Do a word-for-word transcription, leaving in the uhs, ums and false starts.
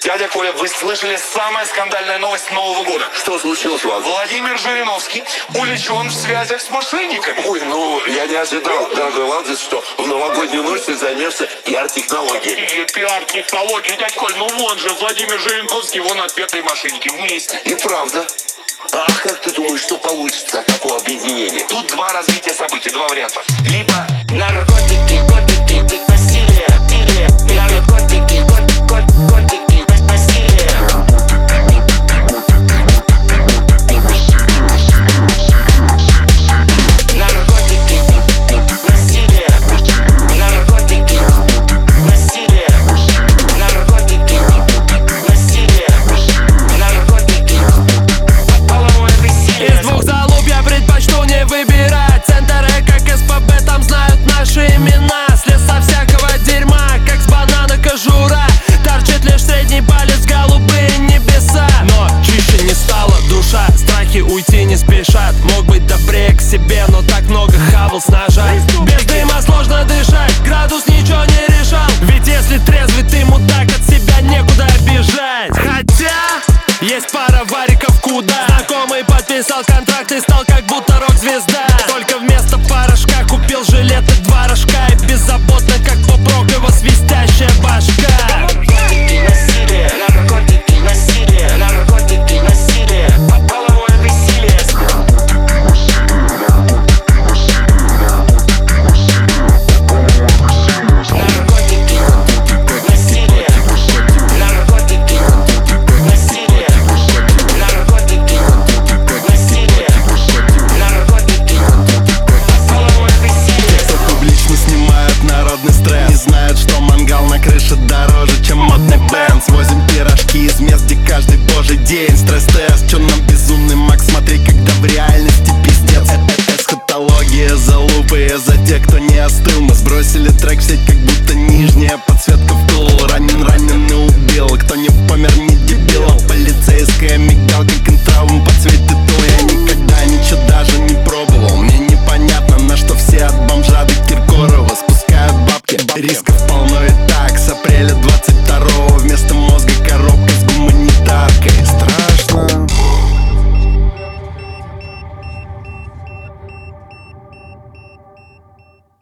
Дядя Коля, вы слышали самая скандальная новость Нового года? Что случилось у вас? Владимир Жириновский увлечен в связях с мошенниками. Ой, ну, я не ожидал, дорогой Владимир, что в новогоднюю ночь ты займешься пиар-технологиями. И пиар-технологии, дядь Коль, ну вон же Владимир Жириновский, вон отпетые мошенники вместе. И правда. А как ты думаешь, что получится от такого объединения? Тут два развития событий, два варианта. Либо наркотики, котики, насилие, насилие, наркотики, кот, кот, котики, насилие. Наркотики, насилие, наркотики, насилие, наркотики, насилие, наркотики, половое веселье. Из двух залуп я предпочту не выбирать. Центр как СПБ, там знают наши имена. Слез со всякого дерьма, как с банана кожура. Торчит лишь средний палец, голубые небеса. Но чище не стала душа, страхи уйти не спешат. Мог быть добрее к себе, но так много хавал с ножа. Без дыма сложно дышать, градус ничего не решал. Ведь если трезвый ты мудак, от себя некуда бежать. Хотя есть пара вариков куда. Знакомый подписал контракт и стал как будто рок-звезда. Только вместо порошка купил жилеты два рожка. И беззаботно, как поп-рок, его свистящая башка. Наркотики, насилие, наркотики, насилие, наркотики, насилие, половое веселье. Наркотики, насилие, наркотики, насилие, наркотики, насилие, наркотики, половое веселье. Кто публично снимают народный стресс, не знают, что мангал на крыше дороже, чем модный Бенц. Возим пирожки из мест, где каждый божий день стресс-тест. Чё нам безумный Макс, смотри, когда в реальности пиздец. Эсхатология, залупы за тех, кто не остыл. Мы сбросили трек в сеть, как будто нижняя